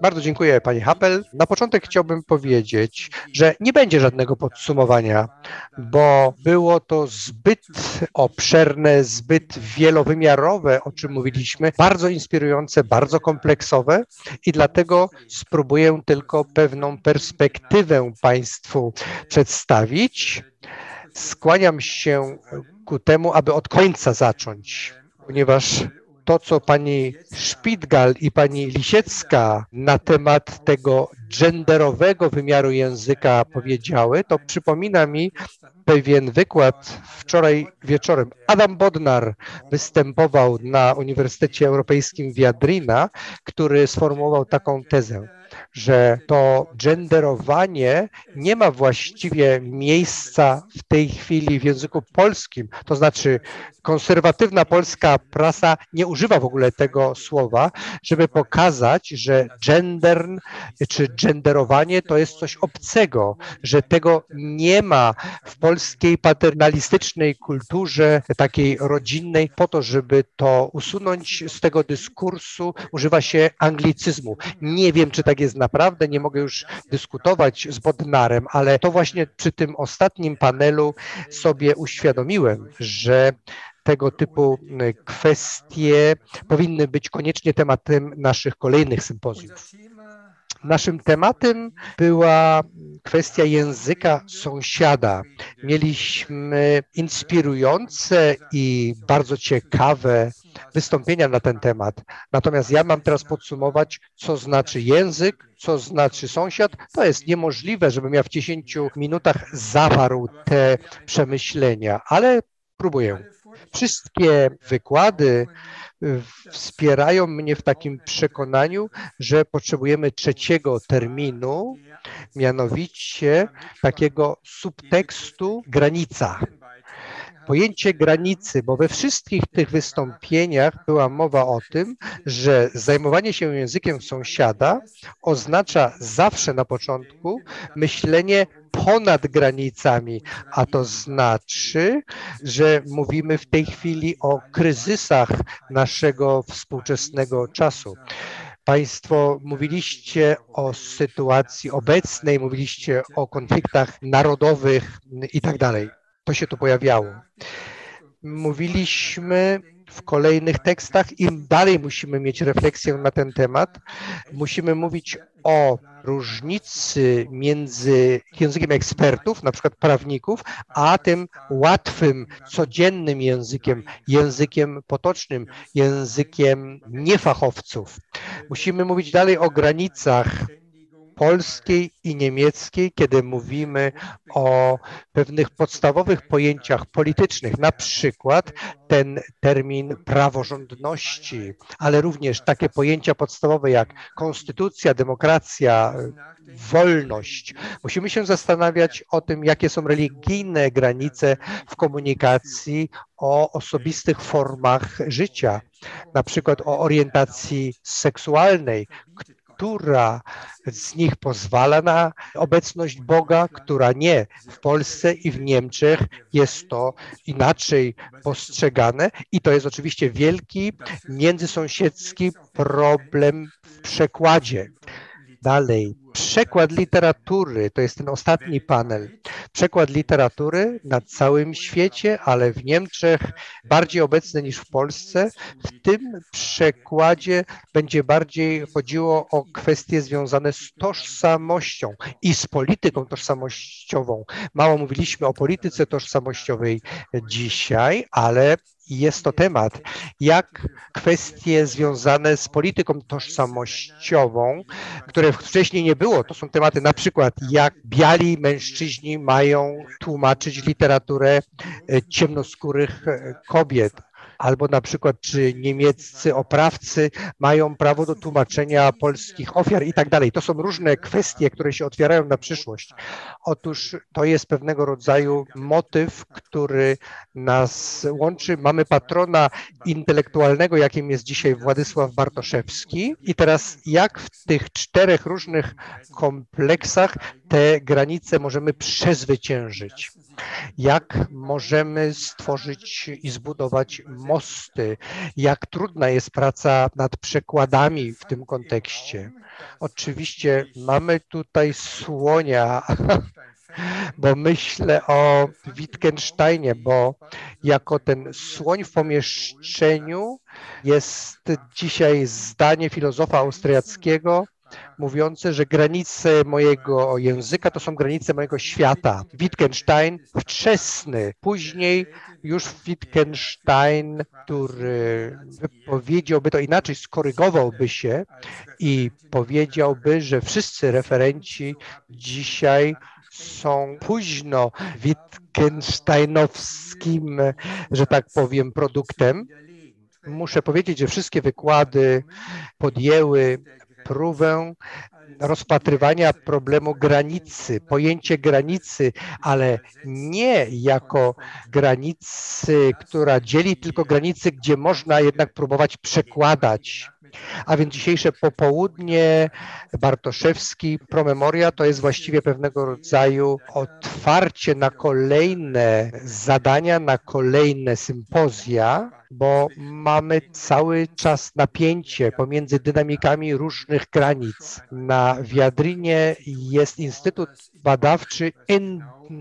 Bardzo dziękuję Pani Happel. Na początek chciałbym powiedzieć, że nie będzie żadnego podsumowania, bo było to zbyt obszerne, zbyt wielowymiarowe, o czym mówiliśmy, bardzo inspirujące, bardzo kompleksowe i dlatego spróbuję tylko pewną perspektywę Państwu przedstawić. Skłaniam się ku temu, aby od końca zacząć, ponieważ to, co pani Szpitgal i pani Lisiecka na temat tego genderowego wymiaru języka powiedziały, to przypomina mi pewien wykład wczoraj wieczorem. Adam Bodnar występował na Uniwersytecie Europejskim Viadrina, który sformułował taką tezę, że to genderowanie nie ma właściwie miejsca w tej chwili w języku polskim. To znaczy konserwatywna polska prasa nie używa w ogóle tego słowa, żeby pokazać, że gender czy genderowanie to jest coś obcego, że tego nie ma w polskiej paternalistycznej kulturze takiej rodzinnej. Po to, żeby to usunąć z tego dyskursu, używa się anglicyzmu. Nie wiem, czy tak jest naprawdę, nie mogę już dyskutować z Bodnarem, ale to właśnie przy tym ostatnim panelu sobie uświadomiłem, że tego typu kwestie powinny być koniecznie tematem naszych kolejnych sympozjów. Naszym tematem była kwestia języka sąsiada. Mieliśmy inspirujące i bardzo ciekawe wystąpienia na ten temat. Natomiast ja mam teraz podsumować, co znaczy język, co znaczy sąsiad. To jest niemożliwe, żebym ja w 10 minutach zawarł te przemyślenia, ale próbuję. Wszystkie wykłady wspierają mnie w takim przekonaniu, że potrzebujemy trzeciego terminu, mianowicie takiego subtekstu granica. Pojęcie granicy, bo we wszystkich tych wystąpieniach była mowa o tym, że zajmowanie się językiem sąsiada oznacza zawsze na początku myślenie ponad granicami, a to znaczy, że mówimy w tej chwili o kryzysach naszego współczesnego czasu. Państwo mówiliście o sytuacji obecnej, mówiliście o konfliktach narodowych i tak dalej. To się tu pojawiało. Mówiliśmy w kolejnych tekstach, im dalej musimy mieć refleksję na ten temat. Musimy mówić o różnicy między językiem ekspertów, na przykład prawników, a tym łatwym, codziennym językiem, językiem potocznym, językiem niefachowców. Musimy mówić dalej o granicach polskiej i niemieckiej, kiedy mówimy o pewnych podstawowych pojęciach politycznych, na przykład ten termin praworządności, ale również takie pojęcia podstawowe jak konstytucja, demokracja, wolność. Musimy się zastanawiać o tym, jakie są religijne granice w komunikacji o osobistych formach życia, na przykład o orientacji seksualnej, która z nich pozwala na obecność Boga, która nie. W Polsce i w Niemczech jest to inaczej postrzegane i to jest oczywiście wielki międzysąsiedzki problem w przekładzie. Dalej, przekład literatury, to jest ten ostatni panel. Przekład literatury na całym świecie, ale w Niemczech bardziej obecny niż w Polsce. W tym przekładzie będzie bardziej chodziło o kwestie związane z tożsamością i z polityką tożsamościową. Mało mówiliśmy o polityce tożsamościowej dzisiaj, ale jest to temat, jak kwestie związane z polityką tożsamościową, które wcześniej nie było, to są tematy na przykład jak biali mężczyźni mają tłumaczyć literaturę ciemnoskórych kobiet, albo na przykład czy niemieccy oprawcy mają prawo do tłumaczenia polskich ofiar i tak dalej. To są różne kwestie, które się otwierają na przyszłość. Otóż to jest pewnego rodzaju motyw, który nas łączy. Mamy patrona intelektualnego, jakim jest dzisiaj Władysław Bartoszewski. I teraz jak w tych 4 różnych kompleksach te granice możemy przezwyciężyć? Jak możemy stworzyć i zbudować mosty? Jak trudna jest praca nad przekładami w tym kontekście? Oczywiście mamy tutaj słonia, bo myślę o Wittgensteinie, bo jako ten słoń w pomieszczeniu jest dzisiaj zdanie filozofa austriackiego mówiące, że granice mojego języka to są granice mojego świata. Wittgenstein wczesny, później już Wittgenstein, który powiedziałby to inaczej, skorygowałby się i powiedziałby, że wszyscy referenci dzisiaj są późno wittgensteinowskim, że tak powiem, produktem. Muszę powiedzieć, że wszystkie wykłady podjęły próbę rozpatrywania problemu granicy, pojęcie granicy, ale nie jako granicy, która dzieli, tylko granicy, gdzie można jednak próbować przekładać. A więc dzisiejsze popołudnie Bartoszewski Promemoria to jest właściwie pewnego rodzaju otwarcie na kolejne zadania, na kolejne sympozja, bo mamy cały czas napięcie pomiędzy dynamikami różnych granic. Na Wiadrinie jest Instytut Badawczy In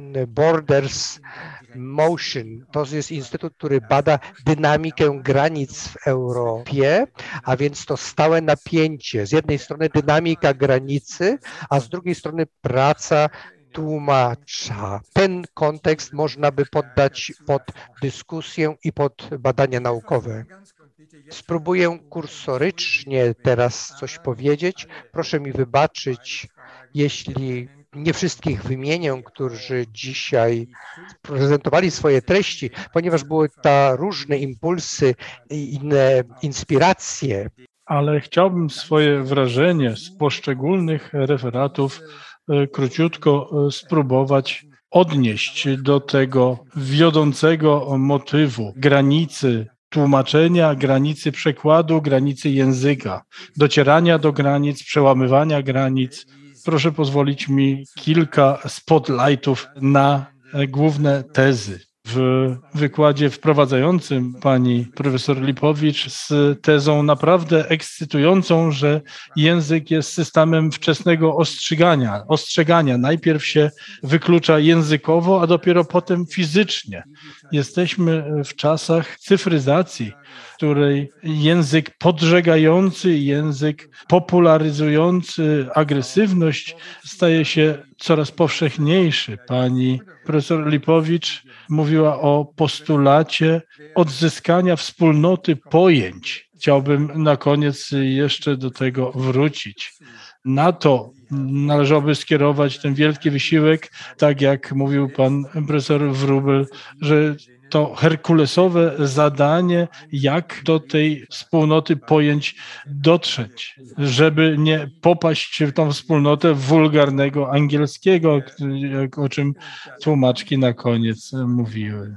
Borders Motion. To jest instytut, który bada dynamikę granic w Europie, a więc to stałe napięcie. Z jednej strony dynamika granicy, a z drugiej strony praca tłumacza. Ten kontekst można by poddać pod dyskusję i pod badania naukowe. Spróbuję kursorycznie teraz coś powiedzieć. Proszę mi wybaczyć, jeśli nie wszystkich wymienię, którzy dzisiaj prezentowali swoje treści, ponieważ były to różne impulsy i inne inspiracje. Ale chciałbym swoje wrażenie z poszczególnych referatów króciutko spróbować odnieść do tego wiodącego motywu granicy tłumaczenia, granicy przekładu, granicy języka, docierania do granic, przełamywania granic. Proszę pozwolić mi kilka spotlightów na główne tezy. W wykładzie wprowadzającym pani profesor Lipowicz z tezą naprawdę ekscytującą, że język jest systemem wczesnego ostrzegania. Najpierw się wyklucza językowo, a dopiero potem fizycznie. Jesteśmy w czasach cyfryzacji, w której język podżegający, język popularyzujący agresywność staje się coraz powszechniejszy. Pani profesor Lipowicz mówiła o postulacie odzyskania wspólnoty pojęć. Chciałbym na koniec jeszcze do tego wrócić. Na to należałoby skierować ten wielki wysiłek, tak jak mówił pan profesor Wróbel, że to herkulesowe zadanie, jak do tej wspólnoty pojęć dotrzeć, żeby nie popaść w tą wspólnotę wulgarnego angielskiego, o czym tłumaczki na koniec mówiły.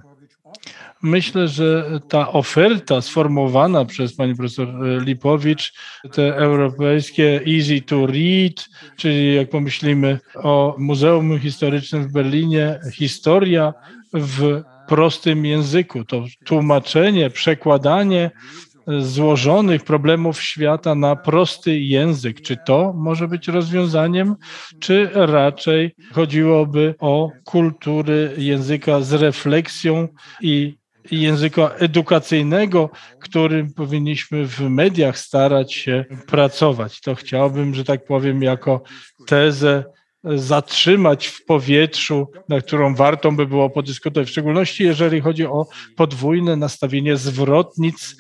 Myślę, że ta oferta sformułowana przez pani profesor Lipowicz, te europejskie easy to read, czyli jak pomyślimy o Muzeum Historycznym w Berlinie, historia w prostym języku, to tłumaczenie, przekładanie złożonych problemów świata na prosty język. Czy to może być rozwiązaniem, czy raczej chodziłoby o kultury języka z refleksją i języka edukacyjnego, którym powinniśmy w mediach starać się pracować. To chciałbym, że tak powiem, jako tezę zatrzymać w powietrzu, na którą warto by było podyskutować, w szczególności jeżeli chodzi o podwójne nastawienie zwrotnic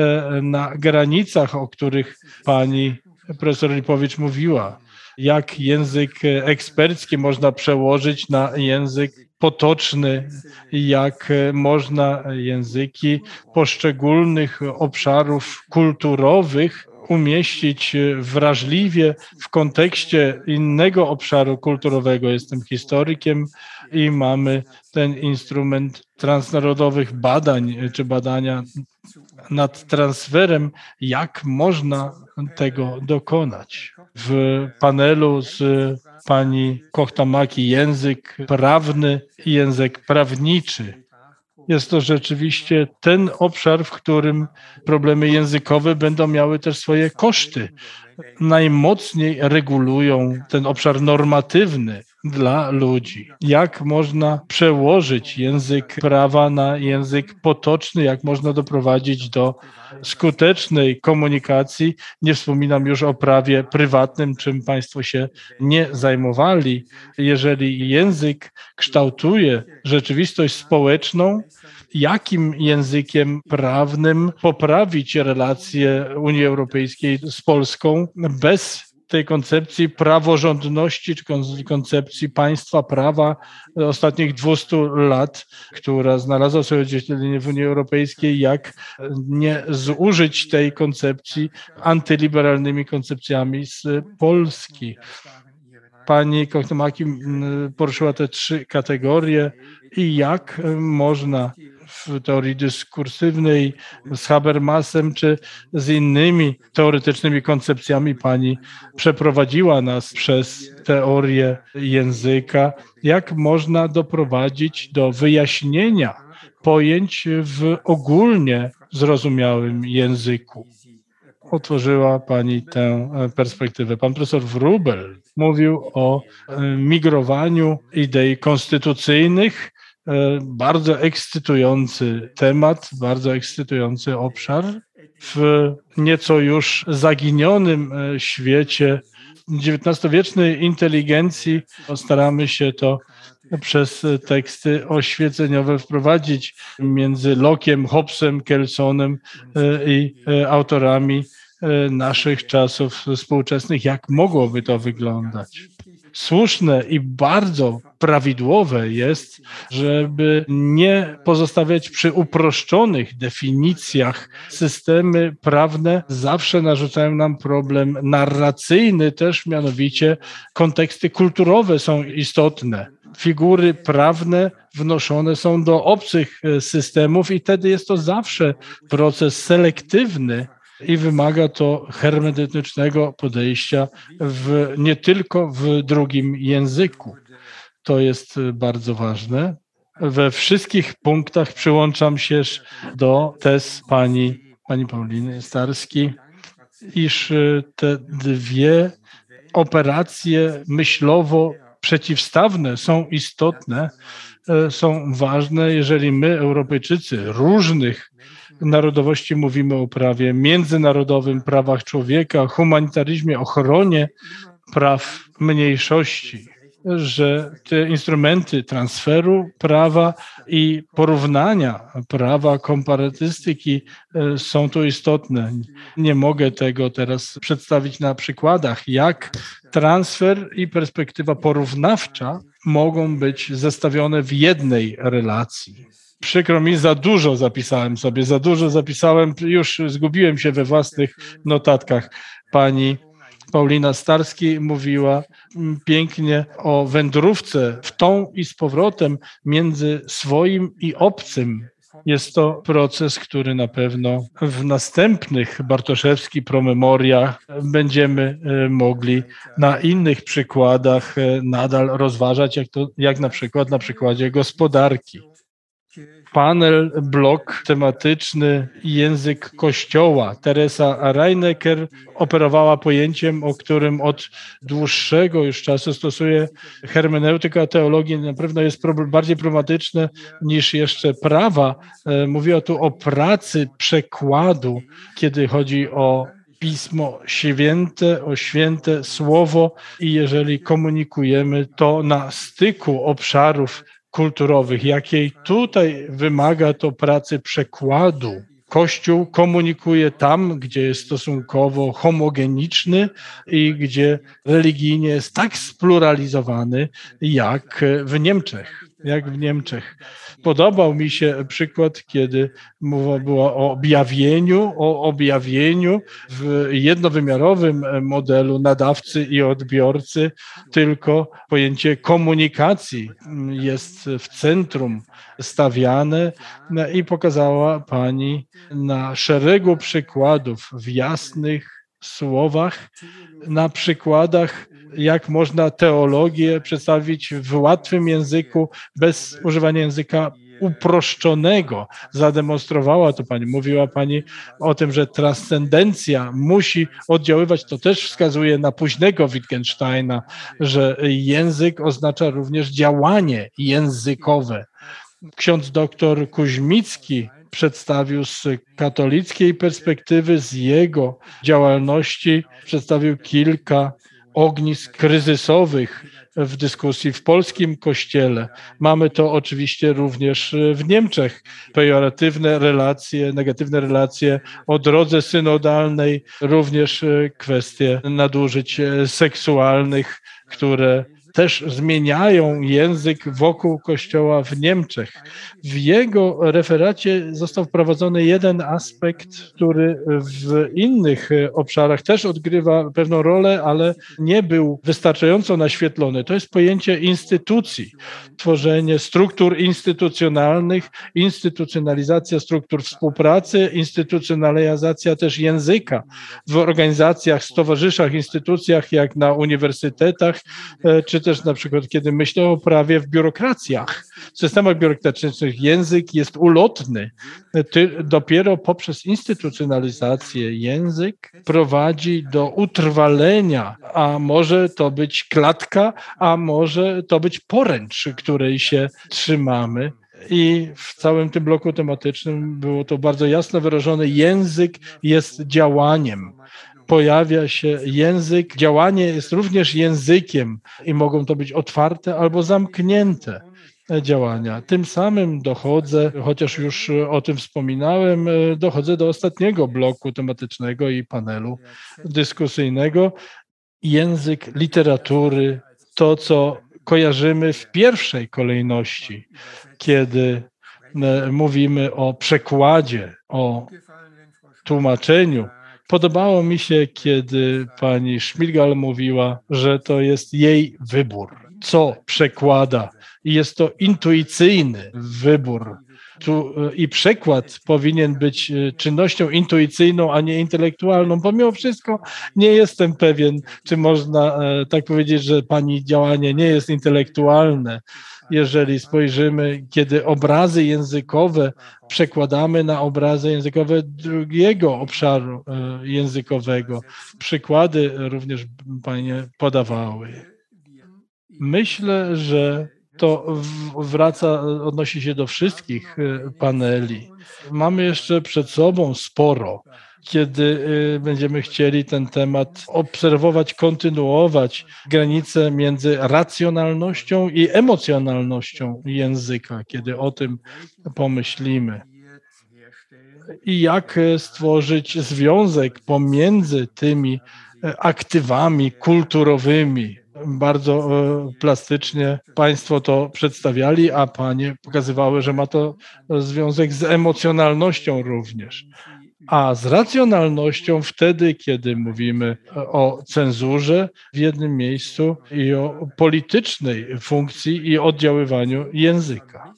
na granicach, o których pani profesor Lipowicz mówiła. Jak język ekspercki można przełożyć na język potoczny, jak można języki poszczególnych obszarów kulturowych umieścić wrażliwie w kontekście innego obszaru kulturowego. Jestem historykiem i mamy ten instrument transnarodowych badań, czy badania nad transferem, jak można tego dokonać. W panelu z pani Kohtamaki język prawny i język prawniczy. Jest to rzeczywiście ten obszar, w którym problemy językowe będą miały też swoje koszty. Najmocniej regulują ten obszar normatywny dla ludzi. Jak można przełożyć język prawa na język potoczny, jak można doprowadzić do skutecznej komunikacji. Nie wspominam już o prawie prywatnym, czym Państwo się nie zajmowali. Jeżeli język kształtuje rzeczywistość społeczną, jakim językiem prawnym poprawić relacje Unii Europejskiej z Polską bez tej koncepcji praworządności, czy koncepcji państwa prawa ostatnich 200 lat, która znalazła swoje odzwierciedlenie w Unii Europejskiej, jak nie zużyć tej koncepcji antyliberalnymi koncepcjami z Polski. Pani Kohtamaki poruszyła te 3 kategorie i jak można w teorii dyskursywnej z Habermasem czy z innymi teoretycznymi koncepcjami pani przeprowadziła nas przez teorię języka, jak można doprowadzić do wyjaśnienia pojęć w ogólnie zrozumiałym języku. Otworzyła pani tę perspektywę. Pan profesor Wróbel mówił o migrowaniu idei konstytucyjnych. Bardzo ekscytujący temat, bardzo ekscytujący obszar. W nieco już zaginionym świecie XIX-wiecznej inteligencji staramy się to przez teksty oświeceniowe wprowadzić między Locke'iem, Hobbesem, Kelsonem i autorami naszych czasów współczesnych, jak mogłoby to wyglądać. Słuszne i bardzo prawidłowe jest, żeby nie pozostawiać przy uproszczonych definicjach. Systemy prawne zawsze narzucają nam problem narracyjny też, mianowicie konteksty kulturowe są istotne. Figury prawne wnoszone są do obcych systemów i wtedy jest to zawsze proces selektywny i wymaga to hermeneutycznego podejścia nie tylko w drugim języku. To jest bardzo ważne. We wszystkich punktach przyłączam się do tez pani Pauliny Starskiej, iż te 2 operacje myślowo przeciwstawne są istotne, są ważne, jeżeli my, Europejczycy różnych narodowości, mówimy o prawie międzynarodowym, prawach człowieka, humanitaryzmie, ochronie praw mniejszości, że te instrumenty transferu prawa i porównania prawa, komparatystyki są tu istotne. Nie mogę tego teraz przedstawić na przykładach, jak transfer i perspektywa porównawcza mogą być zestawione w jednej relacji. Przykro mi, za dużo zapisałem, już zgubiłem się we własnych notatkach. Pani Paulina Starski mówiła pięknie o wędrówce w tą i z powrotem między swoim i obcym. Jest to proces, który na pewno w następnych Bartoszewskich promemoriach będziemy mogli na innych przykładach nadal rozważać, jak na przykład na przykładzie gospodarki. Panel, blok tematyczny Język Kościoła. Teresa Reinecker operowała pojęciem, o którym od dłuższego już czasu stosuje hermeneutyka teologii. Na pewno jest bardziej problematyczne niż jeszcze prawa. Mówiła tu o pracy przekładu, kiedy chodzi o Pismo Święte, o święte Słowo i jeżeli komunikujemy to na styku obszarów kulturowych, jakiej tutaj wymaga to pracy przekładu. Kościół komunikuje tam, gdzie jest stosunkowo homogeniczny i gdzie religijnie jest tak spluralizowany jak w Niemczech. jak w Niemczech. Podobał mi się przykład, kiedy mowa była o objawieniu w jednowymiarowym modelu nadawcy i odbiorcy, tylko pojęcie komunikacji jest w centrum stawiane i pokazała Pani na szeregu przykładów w jasnych słowach, na przykładach, jak można teologię przedstawić w łatwym języku, bez używania języka uproszczonego. Zademonstrowała to Pani. Mówiła Pani o tym, że transcendencja musi oddziaływać. To też wskazuje na późnego Wittgensteina, że język oznacza również działanie językowe. Ksiądz doktor Kuźmicki przedstawił z katolickiej perspektywy, z jego działalności, przedstawił kilka ognisk kryzysowych w dyskusji w polskim Kościele. Mamy to oczywiście również w Niemczech. Pejoratywne relacje, negatywne relacje o drodze synodalnej, również kwestie nadużyć seksualnych, które też zmieniają język wokół Kościoła w Niemczech. W jego referacie został wprowadzony jeden aspekt, który w innych obszarach też odgrywa pewną rolę, ale nie był wystarczająco naświetlony. To jest pojęcie instytucji, tworzenie struktur instytucjonalnych, instytucjonalizacja struktur współpracy, instytucjonalizacja też języka w organizacjach, stowarzyszach, instytucjach, jak na uniwersytetach, czy też na przykład, kiedy myślę o prawie w biurokracjach, w systemach biurokratycznych, język jest ulotny. Dopiero poprzez instytucjonalizację język prowadzi do utrwalenia, a może to być klatka, a może to być poręcz, której się trzymamy. I w całym tym bloku tematycznym było to bardzo jasno wyrażone. Język jest działaniem. Pojawia się język, działanie jest również językiem i mogą to być otwarte albo zamknięte działania. Tym samym dochodzę, chociaż już o tym wspominałem, dochodzę do ostatniego bloku tematycznego i panelu dyskusyjnego. Język literatury, to co kojarzymy w pierwszej kolejności, kiedy mówimy o przekładzie, o tłumaczeniu. Podobało mi się, kiedy pani Schmidgal mówiła, że to jest jej wybór, co przekłada. I jest to intuicyjny wybór. I przekład powinien być czynnością intuicyjną, a nie intelektualną. Pomimo wszystko nie jestem pewien, czy można tak powiedzieć, że pani działanie nie jest intelektualne. Jeżeli spojrzymy, kiedy obrazy językowe przekładamy na obrazy językowe drugiego obszaru językowego. Przykłady również Panie podawały. Myślę, że to odnosi się do wszystkich paneli. Mamy jeszcze przed sobą sporo, kiedy będziemy chcieli ten temat obserwować, kontynuować granice między racjonalnością i emocjonalnością języka, kiedy o tym pomyślimy. I jak stworzyć związek pomiędzy tymi aktywami kulturowymi. Bardzo plastycznie Państwo to przedstawiali, a Panie pokazywały, że ma to związek z emocjonalnością również. A z racjonalnością wtedy, kiedy mówimy o cenzurze w jednym miejscu i o politycznej funkcji i oddziaływaniu języka.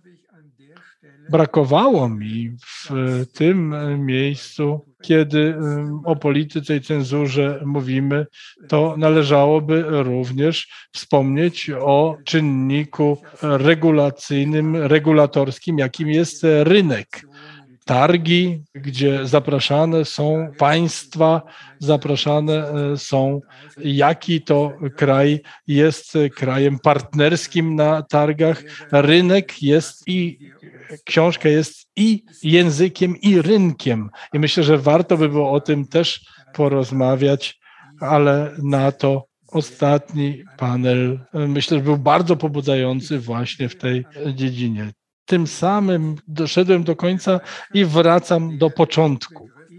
Brakowało mi w tym miejscu, kiedy o polityce i cenzurze mówimy, to należałoby również wspomnieć o czynniku regulacyjnym, regulatorskim, jakim jest rynek. Targi, gdzie zapraszane są państwa, zapraszane są, jaki to kraj jest krajem partnerskim na targach. Rynek jest i książka jest i językiem, i rynkiem. I myślę, że warto by było o tym też porozmawiać, ale na to ostatni panel, myślę, że był bardzo pobudzający właśnie w tej dziedzinie. Tym samym doszedłem do końca i wracam do początku.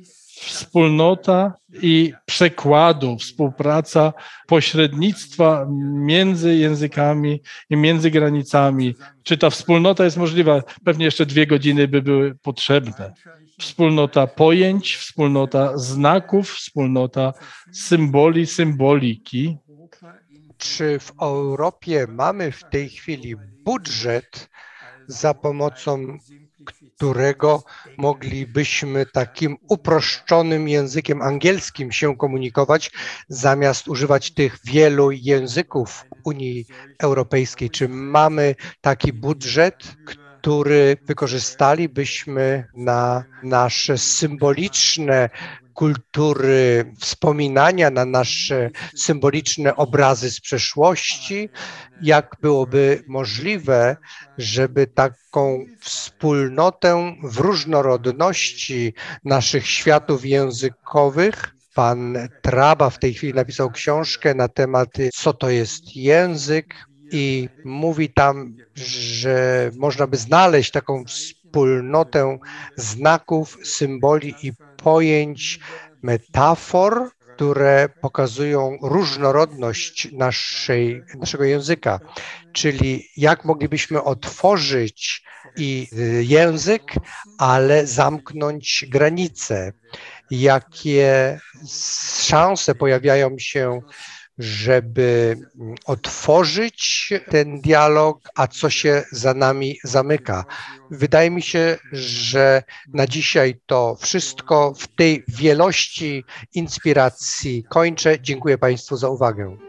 wspólnota i przekładu, współpraca, pośrednictwa między językami i między granicami. Czy ta wspólnota jest możliwa? Pewnie jeszcze 2 godziny by były potrzebne. Wspólnota pojęć, wspólnota znaków, wspólnota symboli, symboliki. Czy w Europie mamy w tej chwili budżet, za pomocą którego moglibyśmy takim uproszczonym językiem angielskim się komunikować, zamiast używać tych wielu języków Unii Europejskiej? Czy mamy taki budżet, który wykorzystalibyśmy na nasze symboliczne kultury wspominania, na nasze symboliczne obrazy z przeszłości? Jak byłoby możliwe, żeby taką wspólnotę w różnorodności naszych światów językowych? Pan Traba w tej chwili napisał książkę na temat, co to jest język, i mówi tam, że można by znaleźć taką wspólnotę znaków, symboli i pojęć, metafor, które pokazują różnorodność naszego języka, czyli jak moglibyśmy otworzyć język, ale zamknąć granice, jakie szanse pojawiają się, żeby otworzyć ten dialog, a co się za nami zamyka. Wydaje mi się, że na dzisiaj to wszystko. W tej wielości inspiracji kończę. Dziękuję Państwu za uwagę.